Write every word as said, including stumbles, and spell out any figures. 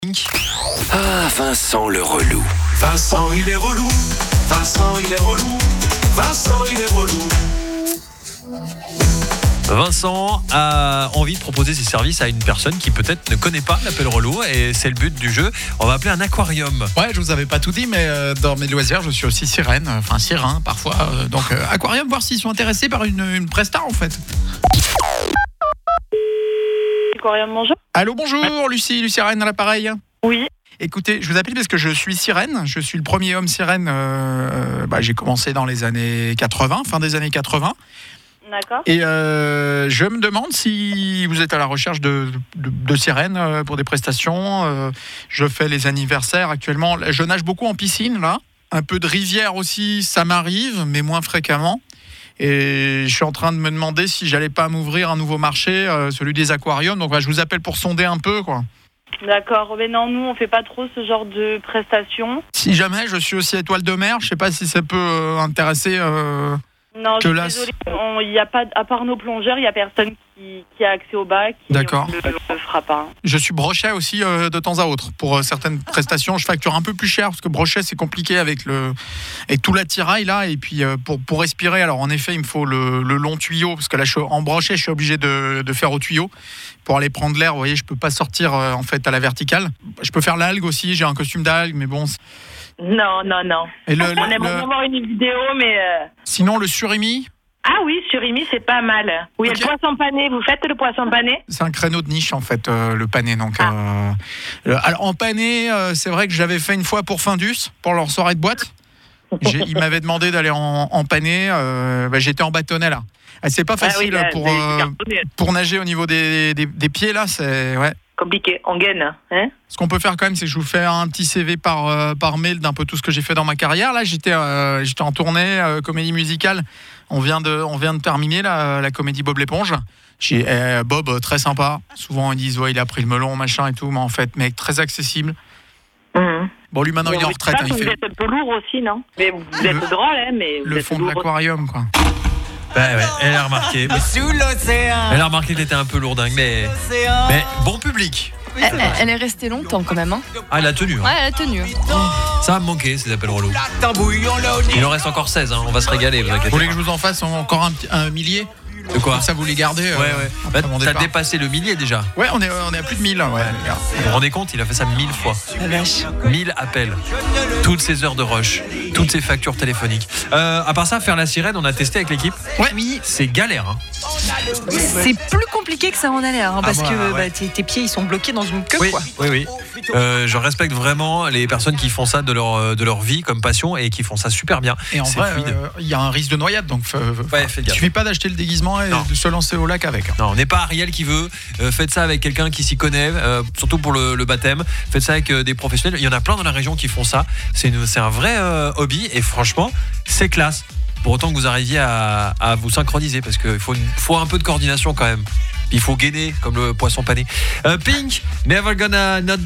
Ah, Vincent le relou. Vincent, il est relou. Vincent, il est relou. Vincent, il est relou. Vincent a envie de proposer ses services à une personne qui peut-être ne connaît pas l'appel relou et c'est le but du jeu. On va appeler un aquarium. Ouais, je vous avais pas tout dit, mais euh, dans mes loisirs, je suis aussi sirène, enfin sirin parfois. Euh, donc euh, aquarium, voir s'ils sont intéressés par une, une presta en fait. Aquarium, bonjour. Allô, bonjour, Lucie, Lucie Sirène à l'appareil. Oui. Écoutez, je vous appelle parce que je suis sirène. Je suis le premier homme sirène. Euh, bah, j'ai commencé dans les années quatre-vingts, fin des années quatre-vingts. D'accord. Et euh, je me demande si vous êtes à la recherche de, de, de sirènes euh, pour des prestations. Euh, je fais les anniversaires actuellement. Je nage beaucoup en piscine, là. Un peu de rivière aussi, ça m'arrive, mais moins fréquemment. Et je suis en train de me demander si j'allais pas m'ouvrir un nouveau marché, euh, celui des aquariums. Donc, bah, je vous appelle pour sonder un peu, quoi. D'accord. Mais non, nous, on fait pas trop ce genre de prestations. Si jamais je suis aussi étoile de mer, je sais pas si ça peut euh, intéresser... Euh... Non, Que je suis là, désolée. On- il y a pas, à part nos plongeurs, il y a personne qui, qui a accès au bac. et D'accord. On ne le fera pas. Je suis brochet aussi euh, de temps à autre. Pour euh, certaines prestations, je facture un peu plus cher parce que brochet, c'est compliqué avec, le, avec tout l'attirail là. Et puis euh, pour, pour respirer, alors en effet, il me faut le, le long tuyau parce que là, je suis, en brochet, je suis obligé de, de faire au tuyau pour aller prendre l'air. Vous voyez, je peux pas sortir euh, en fait à la verticale. Je peux faire l'algue aussi. J'ai un costume d'algue, mais bon. c'est- Non, non, non. Et le, On le- aimerait le- avoir une vidéo, mais... euh, sinon, le surimi, Ah oui, surimi, c'est pas mal. Oui, Ok. le poisson pané. Vous faites le poisson pané? c'est un créneau de niche en fait, euh, le pané. Donc, euh, euh, alors en pané, euh, c'est vrai que j'avais fait une fois pour Findus, pour leur soirée de boîte. J'ai, ils m'avaient demandé d'aller en, en pané. Euh, bah, j'étais en bâtonnet là. Ah, c'est pas facile Ah oui, là, pour, c'est euh, cartonné. pour nager au niveau des, des, des pieds là. C'est ouais. Compliqué. En gaine, hein? Ce qu'on peut faire quand même, c'est que je vous fais un petit C V par, euh, par mail d'un peu tout ce que j'ai fait dans ma carrière. Là, j'étais, euh, j'étais en tournée, euh, comédie musicale. On vient de, on vient de terminer la, la comédie Bob l'éponge. J'ai, eh, Bob, euh, très sympa. Souvent, ils disent, ouais, il a pris le melon, machin et tout. Mais en fait, mec, très accessible. Mhm. Bon, lui, maintenant, il est en Oui, retraite. ça, hein, il Vous fait êtes un peu lourd aussi, non? Mais vous Le- êtes drôle, hein, mais vous le êtes fond de lourd. l'aquarium, quoi. Ouais, ouais, elle a remarqué. Sous l'océan. Elle a remarqué que t'étais un peu lourdingue, mais, mais bon public. Elle, elle- elle est restée longtemps quand même. Hein. Ah, elle a tenu. hein. Ouais, elle a tenu. Ça va me manquer, ces appels relous. Tambouillon là au Il en reste encore seize, hein. On va se régaler, vous Vous inquiétez voulez pas. que je vous en fasse encore un, petit- un millier? De quoi? Comme ça, vous les gardez. euh, Ouais, ouais. après Bah, mon t'as départ. dépassé le millier déjà. Ouais, on est, on est à plus de mille, là, ouais, les gars. Vous vous rendez compte, il a fait ça mille fois. La vache. mille appels. Toutes ces heures de rush. Toutes ces factures téléphoniques. Euh, à part ça, faire la sirène, on a testé avec l'équipe. Ouais. Oui, C'est galère. Hein. c'est plus compliqué que ça en a l'air, hein, parce bah, que ouais. bah, tes, tes pieds ils sont bloqués dans une queue, Oui, quoi. oui, oui. Euh, je respecte vraiment les personnes qui font ça de leur, de leur vie comme passion et qui font ça super bien. Et en C'est vrai, fluide. euh, il y a un risque de noyade, donc euh, Ouais, faites il gaffe. suffit pas d'acheter le déguisement et Non. de se lancer au lac avec. hein. Non, on n'est pas Ariel qui veut. Euh, faites ça avec quelqu'un qui s'y connaît, euh, surtout pour le, le baptême. Faites ça avec euh, des professionnels. Il y en a plein dans la région qui font ça. C'est, une- c'est un vrai euh, hobby et franchement, c'est classe. Pour autant que vous arriviez à, à vous synchroniser parce qu'il faut, une- faut un peu de coordination quand même. Il faut gainer comme le poisson pané. Euh, Pink, Never Gonna Not